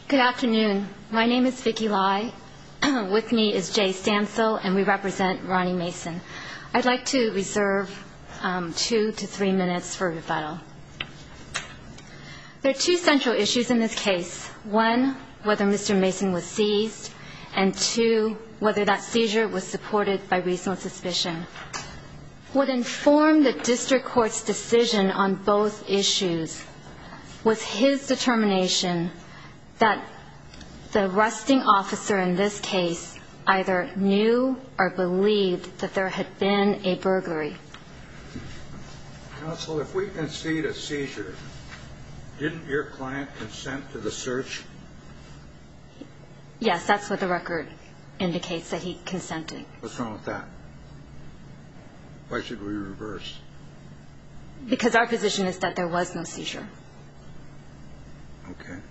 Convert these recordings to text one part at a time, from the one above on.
Good afternoon. My name is Vicki Lai. With me is Jay Stansel, and we represent Ronnie Mason. I'd like to reserve 2 to 3 minutes for rebuttal. There are two central issues in this case. One, whether Mr. Mason was seized, and two, whether that seizure was supported by reasonable suspicion. What informed the district court's decision on both issues was his determination that the arresting officer in this case either knew or believed that there had been a burglary. Counsel, if we concede a seizure, didn't your client consent to the search? Yes, that's what the record indicates, that he consented. What's wrong with that? Why should we reverse? Because our position is that there was no seizure. Okay.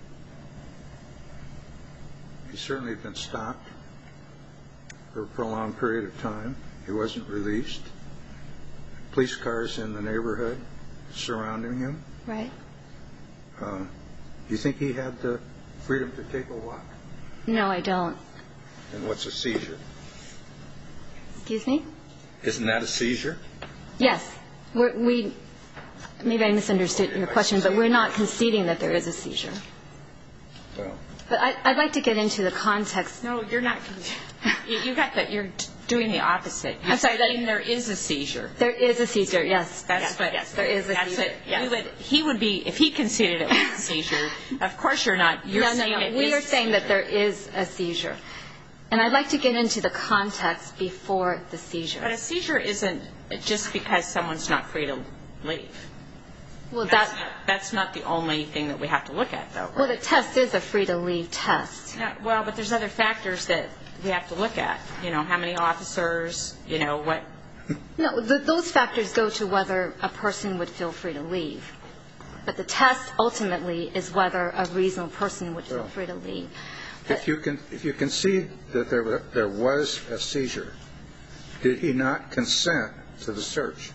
He's certainly been stopped for a prolonged period of time. He wasn't released. Police cars in the neighborhood surrounding him. Right. Do you think he had the freedom to take a walk? No, I don't. And what's a seizure? Excuse me? Isn't that a seizure? Yes. Maybe I misunderstood your question, but we're not conceding that there is a seizure. Well. But I'd like to get into the context. No, you're not. You got that. You're doing the opposite. You're saying there is a seizure. There is a seizure, yes. Yes, there is a seizure. Yes. He would be, if he conceded it was a seizure, of course you're not. You're saying we are saying that there is a seizure. And I'd like to get into the context before the seizure. But a seizure isn't just because someone's not free to leave. Well, that's not the only thing that we have to look at, though. Right? Well, the test is a free-to-leave test. Yeah, well, but there's other factors that we have to look at. You know, how many officers, you know, what. No, those factors go to whether a person would feel free to leave. But the test ultimately is whether a reasonable person would feel free to leave. If you concede that there was a seizure, did he not consent to the search?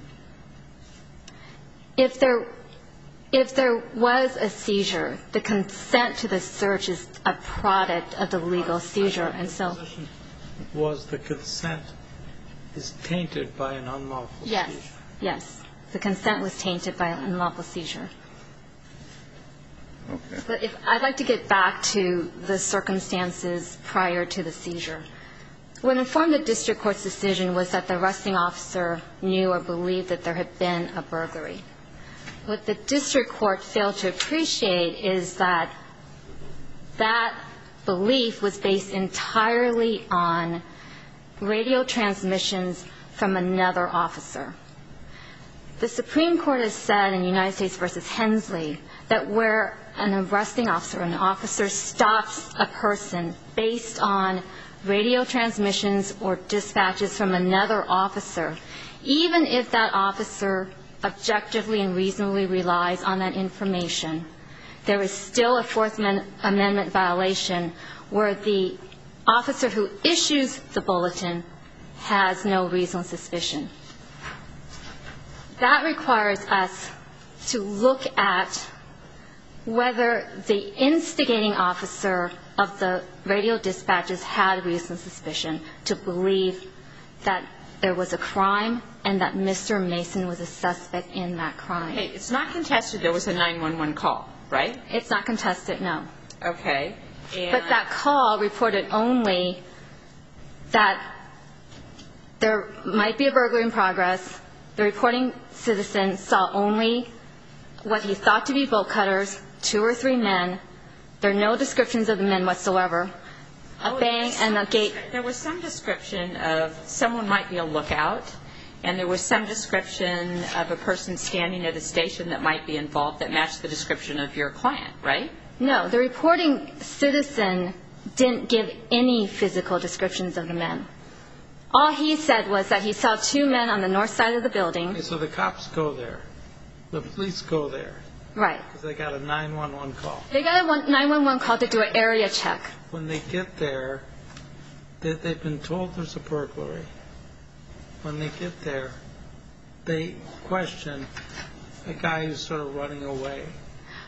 If there was a seizure, the consent to the search is a product of the legal seizure, and so. The position was the consent is tainted by an unlawful seizure. Yes. The consent was tainted by an unlawful seizure. Okay. But I'd like to get back to the circumstances prior to the seizure. What informed the district court's decision was that the arresting officer knew or believed that there had been a burglary. What the district court failed to appreciate is that that belief was based entirely on radio transmissions from another officer. The Supreme Court has said in United States v. Hensley that where an arresting officer, an officer stops a person based on radio transmissions or dispatches from another officer, even if that officer objectively and reasonably relies on that information, there is still a Fourth Amendment violation where the officer who issues the bulletin has no reasonable suspicion. That requires us to look at whether the instigating officer of the radio dispatches had reasonable suspicion to believe that there was a crime and that Mr. Mason was a suspect in that crime. Okay, it's not contested there was a 911 call, right? It's not contested, no. Okay. But that call reported only that there might be a burglary in progress. The reporting citizen saw only what he thought to be bolt cutters, 2 or 3 men. There are no descriptions of the men whatsoever. A bang and a gate. There was some description of someone might be a lookout, and there was some description of a person standing at a station that might be involved that matched the description of your client, right? No, the reporting citizen didn't give any physical descriptions of the men. All he said was that he saw 2 men on the north side of the building. Okay, so the cops go there. The police go there. Right. Because they got a 911 call. They got a 911 call to do an area check. When they get there, they've been told there's a burglary. When they get there, they question a guy who's sort of running away.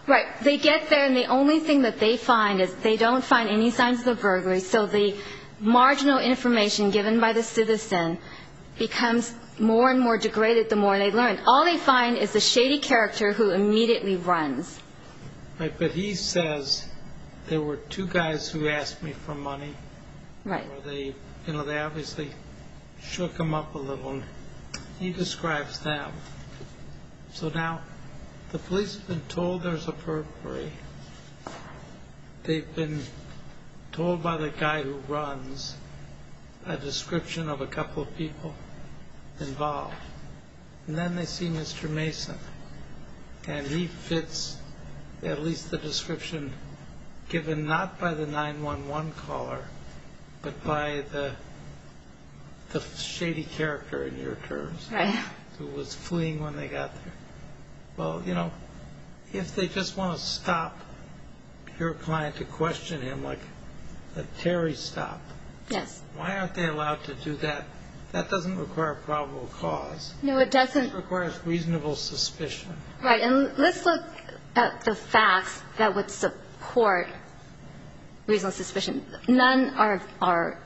Right. They get there, and the only thing that they find is they don't find any signs of a burglary, so the marginal information given by the citizen becomes more and more degraded the more they learn. All they find is a shady character who immediately runs. Right, but he says there were two guys who asked me for money. Right. Or they obviously shook him up a little, and he describes them. So now the police have been told there's a burglary. They've been told by the guy who runs a description of a couple of people involved. And then they see Mr. Mason, and he fits at least the description given not by the 911 caller, but by the shady character, in your terms, Right. who was fleeing when they got there. Well, if they just want to stop your client to question him like a Terry stop, Yes. why aren't they allowed to do that? That doesn't require probable cause. No, it doesn't. It requires reasonable suspicion. Right, and let's look at the facts that would support reasonable suspicion. None are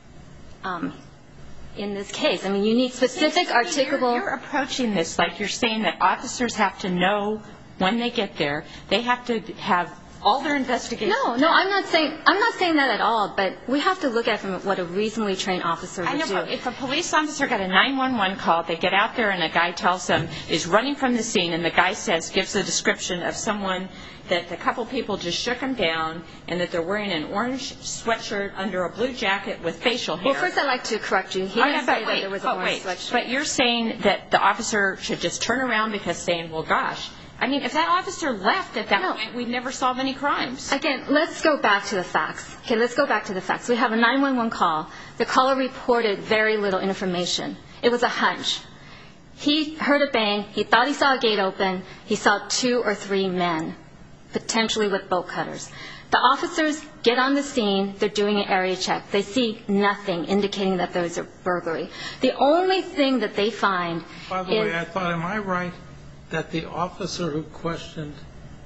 in this case. I mean, you need specific, articulable. You're approaching this like you're saying that officers have to know when they get there. They have to have all their investigations. No, I'm not saying that at all. But we have to look at it from what a reasonably trained officer would do. If a police officer got a 911 call, they get out there and a guy tells them is running from the scene, and the guy gives a description of someone that a couple people just shook him down, and that they're wearing an orange sweatshirt under a blue jacket with facial hair. Well, first I'd like to correct you. He didn't say that there was an orange sweatshirt. But you're saying that the officer should just turn around because saying, well, gosh. I mean, if that officer left at that point, we'd never solve any crimes. Again, let's go back to the facts. Okay, let's go back to the facts. We have a 911 call. The caller reported very little information. It was a hunch. He heard a bang. He thought he saw a gate open. He saw 2 or 3 men, potentially with bolt cutters. The officers get on the scene. They're doing an area check. They see nothing indicating that there's a burglary. The only thing that they find is... By the way, I thought, am I right that the officer who questioned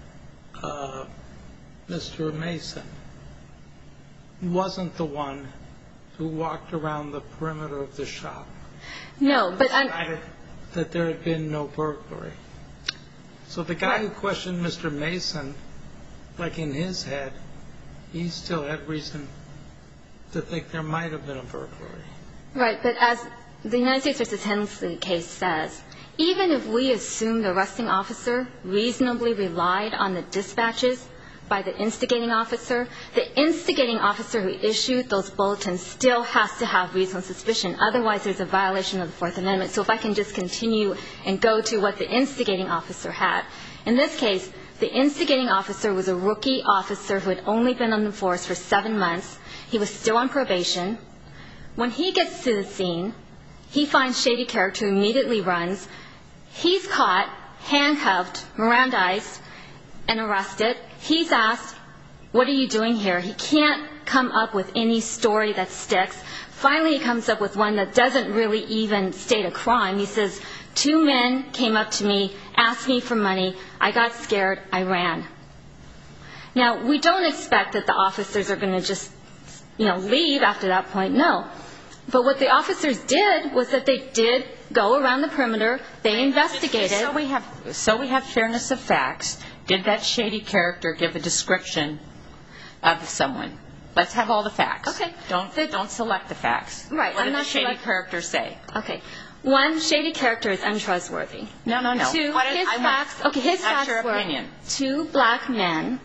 Mr. Mason wasn't the one who walked around the perimeter of the shop? No, but... decided that there had been no burglary. So the guy who questioned Mr. Mason, like in his head, he still had reason to think there might have been a burglary. Right, but as the United States v. Hensley case says, even if we assume the arresting officer reasonably relied on the dispatches by the instigating officer who issued those bulletins still has to have reasonable suspicion. Otherwise, there's a violation of the Fourth Amendment. So if I can just continue and go to what the instigating officer had. In this case, the instigating officer was a rookie officer who had only been on the force for 7 months. He was still on probation. When he gets to the scene, he finds shady character who immediately runs. He's caught, handcuffed, Mirandized, and arrested. He's asked, what are you doing here? He can't come up with any story that sticks. Finally, he comes up with one that doesn't really even state a crime. He says, 2 men came up to me, asked me for money. I got scared. I ran. Now, we don't expect that the officers are going to just, leave after that point. No. But what the officers did was that they did go around the perimeter. They investigated. So we have fairness of facts. Did that shady character give a description of someone? Let's have all the facts. Okay. Don't select the facts. Right. What did the shady character say? Okay. 1, shady character is untrustworthy. No. 2, his facts were opinion. 2 black men.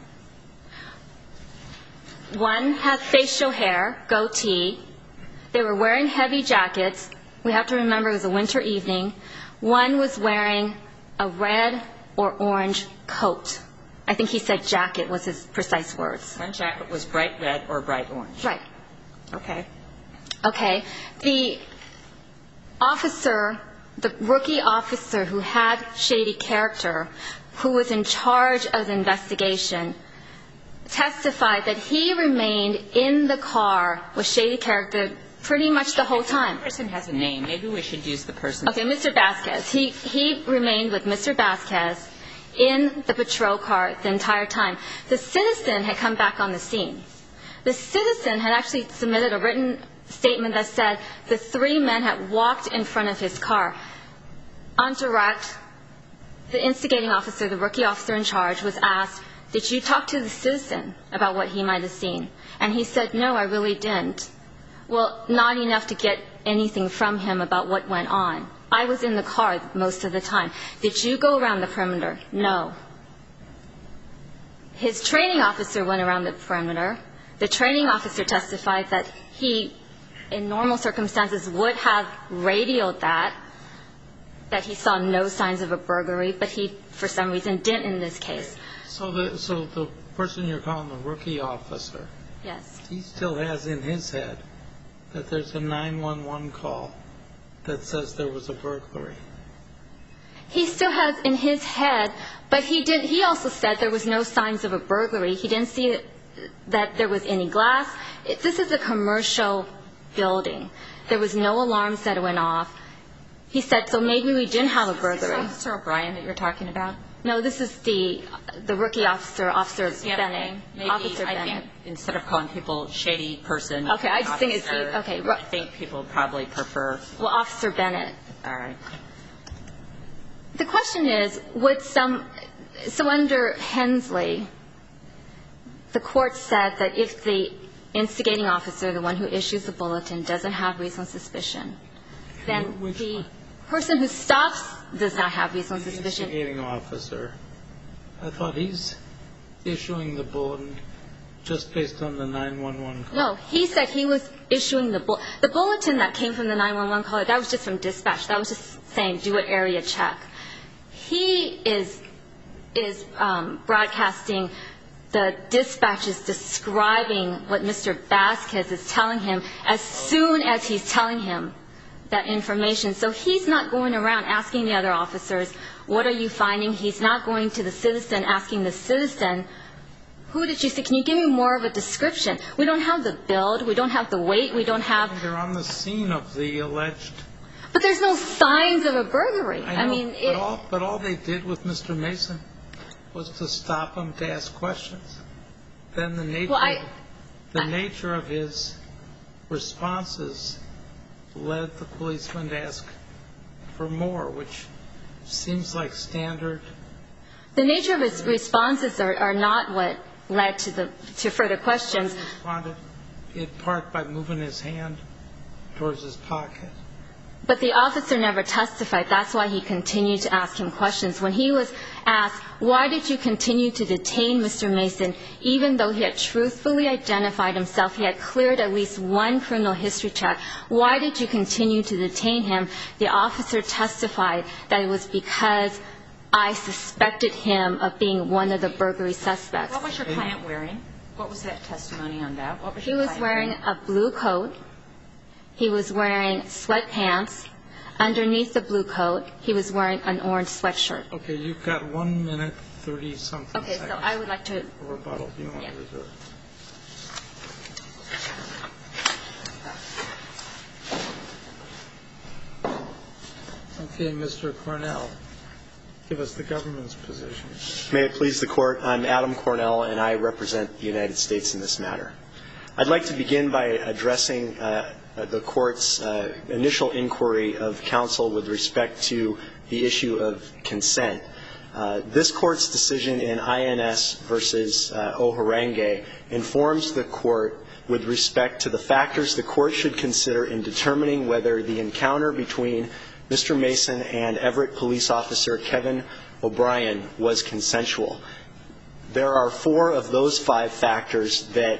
1 had facial hair, goatee. They were wearing heavy jackets. We have to remember it was a winter evening. 1 was wearing a red or orange coat. I think he said jacket was his precise words. 1 jacket was bright red or bright orange. Right. Okay. Okay. The officer, the rookie officer who had shady character, who was in charge of the investigation, testified that he remained in the car with shady character pretty much the whole time. The person has a name. Maybe we should use the person. Okay, Mr. Vasquez. He remained with Mr. Vasquez in the patrol car the entire time. The citizen had come back on the scene. The citizen had actually submitted a written statement that said the 3 men had walked in front of his car. On direct, the instigating officer, the rookie officer in charge, was asked, did you talk to the citizen about what he might have seen? And he said, no, I really didn't. Well, not enough to get anything from him about what went on. I was in the car most of the time. Did you go around the perimeter? No. His training officer went around the perimeter. The training officer testified that he, in normal circumstances, would have radioed that he saw no signs of a burglary, but he, for some reason, didn't in this case. So the person you're calling the rookie officer, Yes. he still has in his head that there's a 911 call that says there was a burglary. He still has in his head, but he also said there was no signs of a burglary. He didn't see that there was any glass. This is a commercial building. There was no alarms that went off. He said, so maybe we didn't have a burglary. Is this Officer O'Brien that you're talking about? No, this is the rookie officer, Officer Bennett. Maybe, Officer I Bennett. think instead of calling people shady person, Okay, I just think it's, officer, okay. I think people probably prefer. Well, Officer Bennett. All right. The question is, so under Hensley, the court said that if the instigating officer, the one who issues the bulletin, doesn't have reasonable suspicion, then the person who stops does not have reasonable suspicion. The instigating officer, I thought he's issuing the bulletin just based on the 911 call. No, he said he was issuing the bulletin that came from the 911 caller. That was just from dispatch. That was just saying do an area check. He is broadcasting the dispatches describing what Mr. Vasquez is telling him as soon as he's telling him that information. So he's not going around asking the other officers, what are you finding? He's not going to the citizen asking the citizen, who did you see? Can you give me more of a description? We don't have the build. We don't have the weight. We don't have. They're on the scene of the alleged. But there's no signs of a burglary. I know, but all they did with Mr. Mason was to stop him to ask questions. Then the nature of his responses led the policeman to ask for more, which seems like standard. The nature of his responses are not what led to further questions. He responded in part by moving his hand towards his pocket. But the officer never testified. That's why he continued to ask him questions. When he was asked, why did you continue to detain Mr. Mason, even though he had truthfully identified himself, he had cleared at least one criminal history check, why did you continue to detain him? The officer testified that it was because I suspected him of being one of the burglary suspects. What was your client wearing? What was that testimony on that? What was your He was client wearing a blue coat. He was wearing sweatpants. Underneath the blue coat, he was wearing an orange sweatshirt. Okay, you've got 1 minute, 30-something Okay, seconds. so I would like to. Rebuttal. You want Yeah. to reserve? Okay, Mr. Cornell, give us the government's position. May it please the Court, I'm Adam Cornell, and I represent the United States in this matter. I'd like to begin by addressing the Court's initial inquiry of counsel with respect to the issue of consent. This Court's decision in INS versus Oharange informs the Court with respect to the factors the Court should consider in determining whether the encounter between Mr. Mason and Everett Police Officer Kevin O'Brien was consensual. There are 4 of those 5 factors that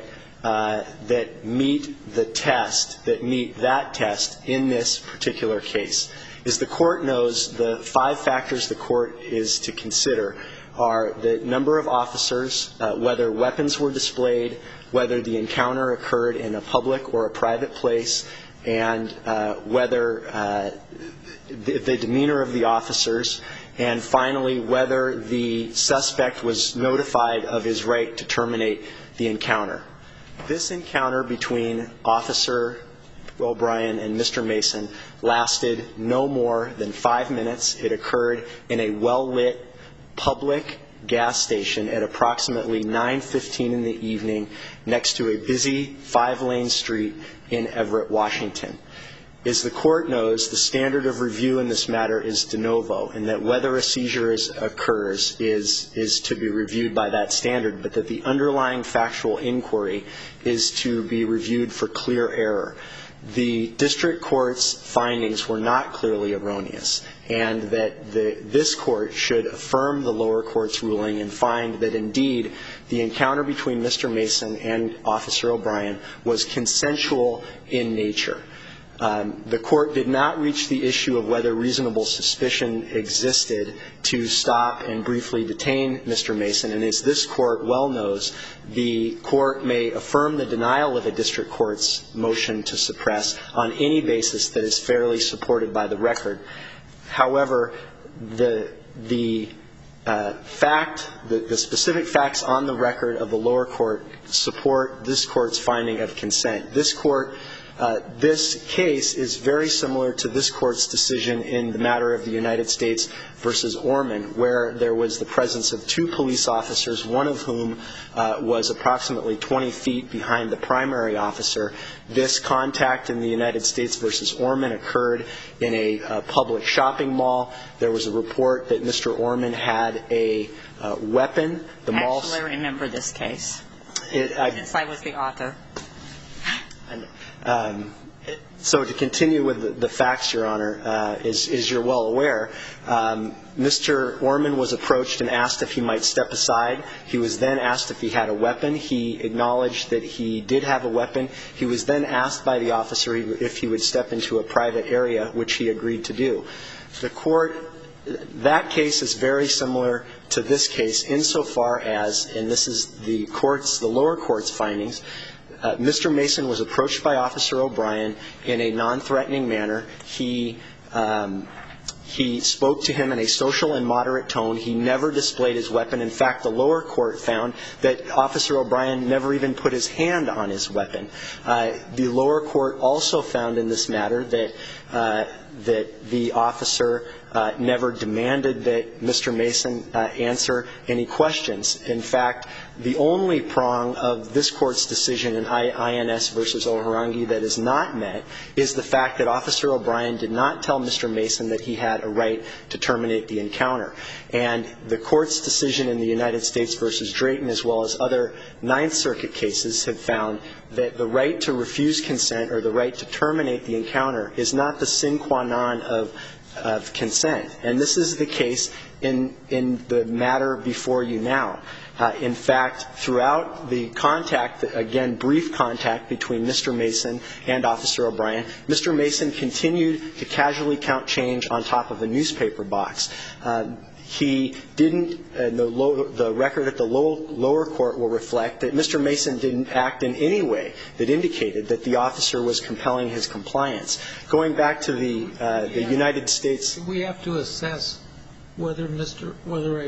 meet the test, that meet that test in this particular case. As the Court knows, the 5 factors the Court is to consider are the number of officers, whether weapons were displayed, whether the encounter occurred in a public or a private place, and whether the demeanor of the officers, and finally whether the suspect was notified of his right to terminate the encounter. This encounter between Officer O'Brien and Mr. Mason lasted no more than 5 minutes. It occurred in a well-lit public gas station at approximately 9:15 in the evening next to a busy 5-lane street in Everett, Washington. As the court knows, the standard of review in this matter is de novo, and that whether a seizure occurs is to be reviewed by that standard, but that the underlying factual inquiry is to be reviewed for clear error. The district court's findings were not clearly erroneous, and that this court should affirm the lower court's ruling and find that indeed the encounter between Mr. Mason and Officer O'Brien was consensual in nature. The court did not reach the issue of whether reasonable suspicion existed to stop and briefly detain Mr. Mason, and as this court well knows, the court may affirm the denial of a district court's motion to suppress on any basis that is fairly supported by the record. However, the specific facts on the record of the lower court support this court's finding of consent. This case is very similar to this court's decision in the matter of the United States versus Orman, where there was the presence of 2 police officers, one of whom was approximately 20 feet behind the primary officer. This contact in the United States versus Orman occurred in a public shopping mall. There was a report that Mr. Orman had a weapon. Actually, I remember this case, since I was the author. So to continue with the facts, Your Honor, as you're well aware, Mr. Orman was approached and asked if he might step aside. He was then asked if he had a weapon. He acknowledged that he did have a weapon. He was then asked by the officer if he would step into a private area, which he agreed to do. That case is very similar to this case insofar as, and this is the lower court's findings, Mr. Mason was approached by Officer O'Brien in a non-threatening manner. He spoke to him in a social and moderate tone. He never displayed his weapon. In fact, the lower court found that Officer O'Brien never even put his hand on his weapon. The lower court also found in this matter that the officer never demanded that Mr. Mason answer any questions. In fact, the only prong of this court's decision in INS versus Oharongi that is not met is the fact that Officer O'Brien did not tell Mr. Mason that he had a right to terminate the encounter. And the court's decision in the United States versus Drayton, as well as other Ninth Circuit cases, have found that the right to refuse consent or the right to terminate the encounter is not the sine qua non of consent. And this is the case in the matter before you now. In fact, throughout the contact, again, brief contact between Mr. Mason and Officer O'Brien, Mr. Mason continued to casually count change on top of a newspaper box. He didn't, the record at the lower court will reflect that Mr. Mason didn't act in any way that indicated that the officer was compelling his compliance. Going back to the United States. We have to assess whether a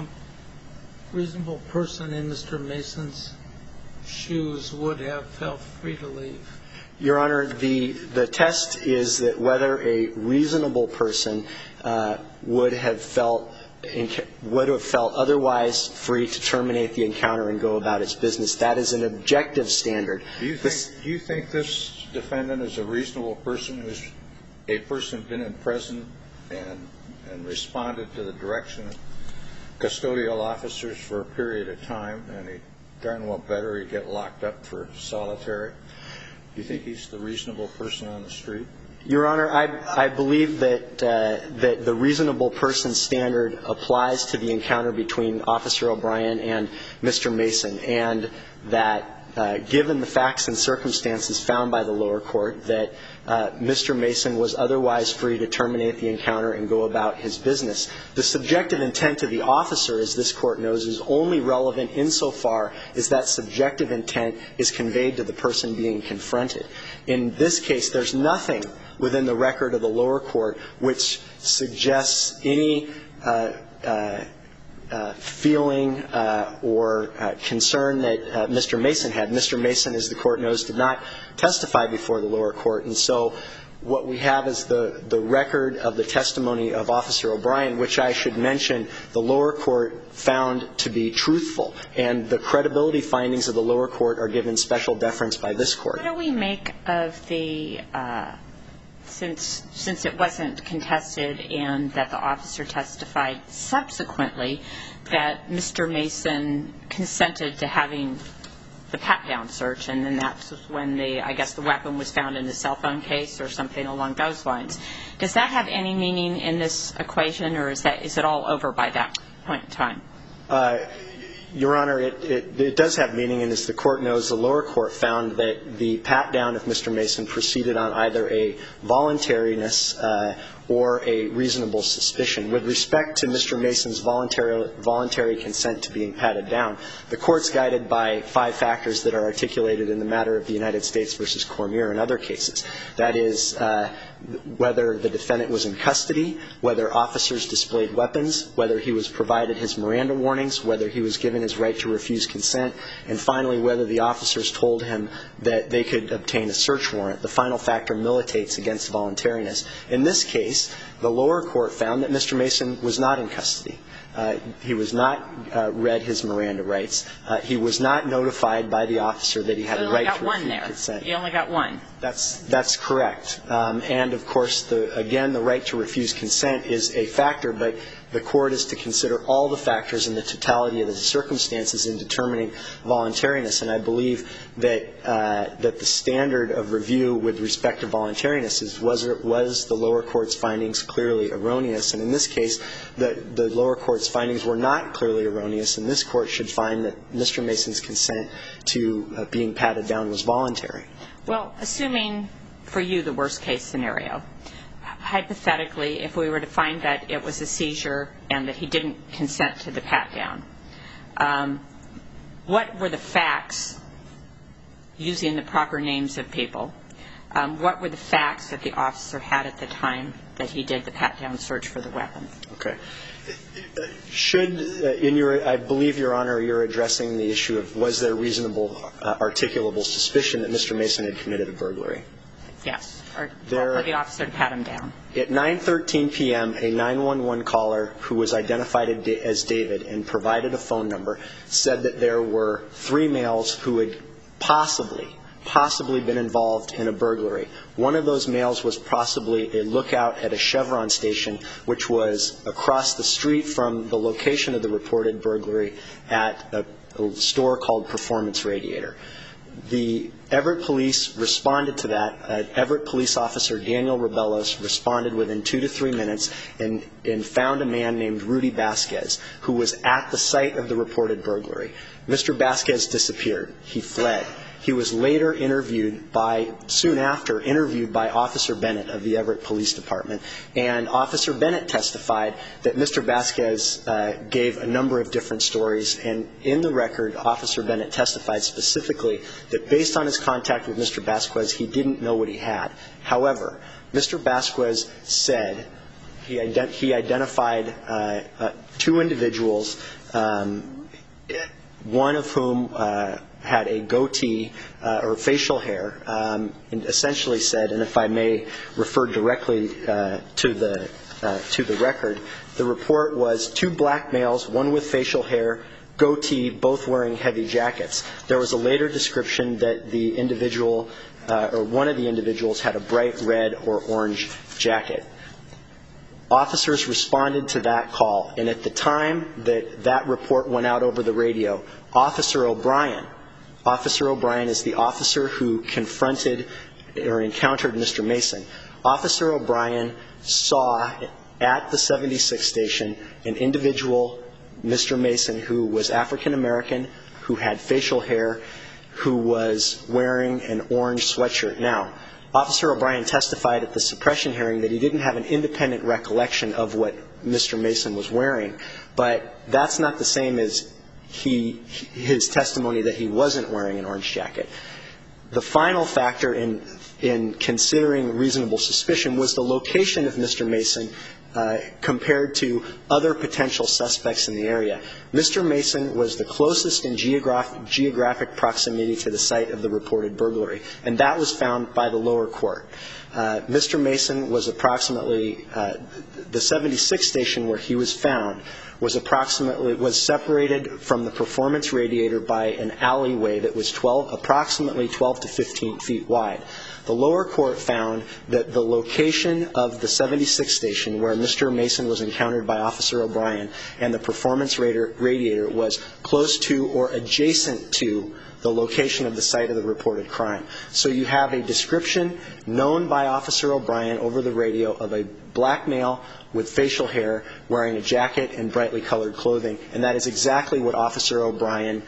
reasonable person in Mr. Mason's shoes would have felt free to leave. Your Honor, the test is that whether a reasonable person would have felt otherwise free to terminate the encounter and go about its business. That is an objective standard. Do you think this defendant is a reasonable person who's a person been in prison and responded to the direction of custodial officers for a period of time, and he darn well better he get locked up for solitary? Do you think he's the reasonable person on the street? Your Honor, I believe that the reasonable person standard applies to the encounter between Officer O'Brien and Mr. Mason, and that given the facts and circumstances found by the lower court, that Mr. Mason was otherwise free to terminate the encounter and go about his business. The subjective intent of the officer, as this court knows, is only relevant insofar as that subjective intent is conveyed to the person being confronted. In this case, there's nothing within the record of the lower court which suggests any feeling or concern that Mr. Mason had. Mr. Mason, as the court knows, did not testify before the lower court, and so what we have is the record of the testimony of Officer O'Brien, which I should mention the lower court found to be truthful, and the credibility findings of the lower court are given special deference by this court. What do we make of the, since it wasn't contested and that the officer testified subsequently that Mr. Mason consented to having the pat-down search, and then that's when I guess the weapon was found in the cell phone case or something along those lines. Does that have any meaning in this equation, or is it all over by that point in time? Your Honor, it does have meaning, and as the court knows, the lower court found that the pat-down of Mr. Mason proceeded on either a voluntariness or a reasonable suspicion. With respect to Mr. Mason's voluntary consent to being patted down, the court's guided by 5 factors that are articulated in the matter of the United States versus Cormier and other cases. That is, whether the defendant was in custody, whether officers displayed weapons, whether he was provided his Miranda warnings, whether he was given his right to refuse consent, and finally, whether the officers told him that they could obtain a search warrant. The final factor militates against voluntariness. In this case, the lower court found that Mr. Mason was not in custody. He was not read his Miranda rights. He was not notified by the officer that he had a right to refuse consent. You only got one. That's correct. And, of course, again, the right to refuse consent is a factor, but the court is to consider all the factors in the totality of the circumstances in determining voluntariness. And I believe that the standard of review with respect to voluntariness was the lower court's findings clearly erroneous. And in this case, the lower court's findings were not clearly erroneous, and this court should find that Mr. Mason's consent to being patted down was voluntary. Well, assuming for you the worst case scenario, hypothetically, if we were to find that it was a seizure and that he didn't consent to the pat-down, what were the facts, using the proper names of people, what were the facts that the officer had at the time that he did the pat-down search for the weapon? Okay. I believe, Your Honor, you're addressing the issue of was there reasonable articulable suspicion that Mr. Mason had committed a burglary? Yes, or for the officer to pat him down. At 9:13 p.m., a 911 caller who was identified as David and provided a phone number said that there were 3 males who had possibly been involved in a burglary. One of those males was possibly a lookout at a Chevron station, which was across the street from the location of the reported burglary at a store called Performance Radiator. The Everett police responded to that. Everett police officer Daniel Rebellos responded within 2 to 3 minutes and found a man named Rudy Vasquez who was at the site of the reported burglary. Mr. Vasquez disappeared. He fled. He was later soon after interviewed by Officer Bennett of the Everett Police Department. And Officer Bennett testified that Mr. Vasquez gave a number of different stories. And in the record, Officer Bennett testified specifically that based on his contact with Mr. Vasquez, he didn't know what he had. However, Mr. Vasquez said he identified 2 individuals, one of whom had a goatee or facial hair, and essentially said, and if I may refer directly to the record, the report was 2 black males, one with facial hair, goatee, both wearing heavy jackets. There was a later description that the individual or one of the individuals had a bright red or orange jacket. Officers responded to that call, and at the time that report went out over the radio, Officer O'Brien is the officer who confronted or encountered Mr. Mason. Officer O'Brien saw at the 76 station an individual, Mr. Mason, who was African American, who had facial hair, who was wearing an orange sweatshirt. Now, Officer O'Brien testified at the suppression hearing that he didn't have an independent recollection of what Mr. Mason was wearing, but that's not the same as his testimony that he wasn't wearing an orange jacket. The final factor in considering reasonable suspicion was the location of Mr. Mason compared to other potential suspects in the area. Mr. Mason was the closest in geographic proximity to the site of the reported burglary, and that was found by the lower court. Mr. Mason was approximately, the 76 station where he was found was separated from the performance radiator by an alleyway that was approximately 12 to 15 feet wide. The lower court found that the location of the 76 station where Mr. Mason was encountered by Officer O'Brien and the performance radiator was close to or adjacent to the location of the site of the reported crime. So you have a description known by Officer O'Brien over the radio of a black male with facial hair wearing a jacket and brightly colored clothing, and that is exactly what Officer O'Brien,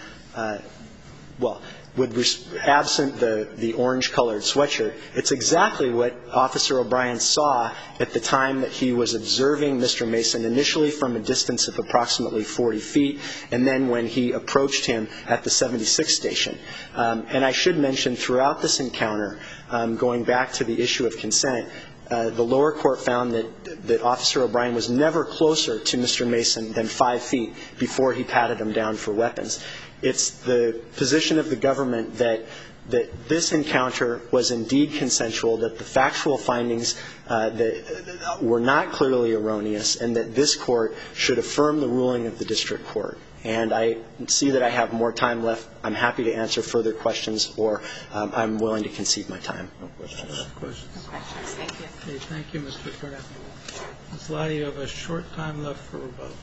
absent the orange-colored sweatshirt, it's exactly what Officer O'Brien saw at the time that he was observing Mr. Mason, initially from a distance of approximately 40 feet, and then when he approached him at the 76 station. And I should mention, throughout this encounter, going back to the issue of consent, the lower court found that Officer O'Brien was never closer to Mr. Mason than 5 feet before he patted him down for weapons. It's the position of the government that this encounter was indeed consensual, that the factual findings that were not clearly erroneous, and that this court should affirm the ruling of the district court. And I see that I have more time left. I'm happy to answer further questions, or I'm willing to concede my time. No questions. No questions. Thank you. Okay, thank you, Mr. Cornell. Ms. Lottie, you have a short time left for rebuttal.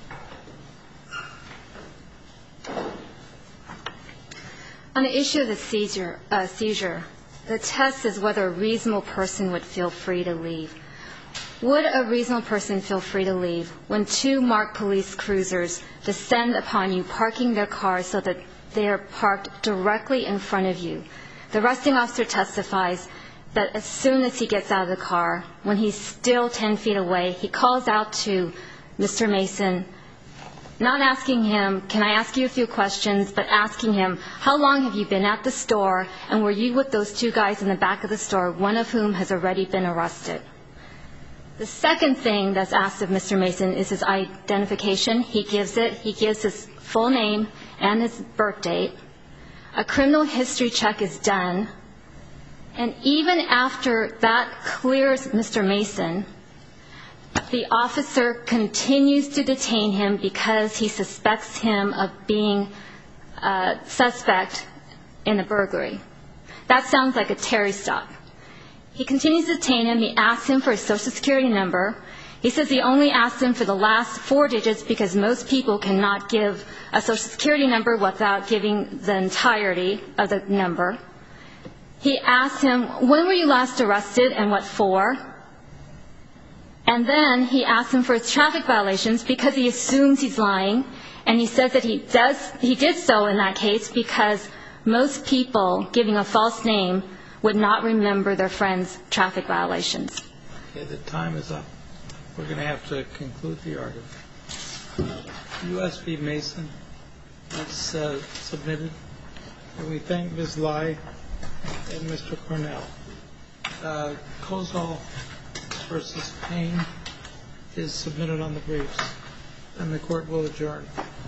On the issue of the seizure, the test is whether a reasonable person would feel free to leave. Would a reasonable person feel free to leave when two marked police cruisers descend upon you, parking their cars so that they are parked directly in front of you? The arresting officer testifies that as soon as he gets out of the car, when he's still 10 feet away, he calls out to Mr. Mason, not asking him, can I ask you a few questions, but asking him, how long have you been at the store, and were you with those two guys in the back of the store, one of whom has already been arrested? The second thing that's asked of Mr. Mason is his identification. He gives it. He gives his full name and his birth date. A criminal history check is done. And even after that clears Mr. Mason, the officer continues to detain him because he suspects him of being a suspect in a burglary. That sounds like a Terry stop. He continues to detain him. He asks him for his Social Security number. He says he only asked him for the last 4 digits because most people cannot give a Social Security number without giving the entirety of the number. He asks him, when were you last arrested and what for? And then he asks him for his traffic violations because he assumes he's lying. And he says that he did so in that case because most people giving a false name would not remember their friend's traffic violations. Okay, the time is up. We're going to have to conclude the argument. U.S. v. Mason is submitted. And we thank Ms. Lai and Mr. Cornell. Kozol v. Payne is submitted on the briefs, and the court will adjourn.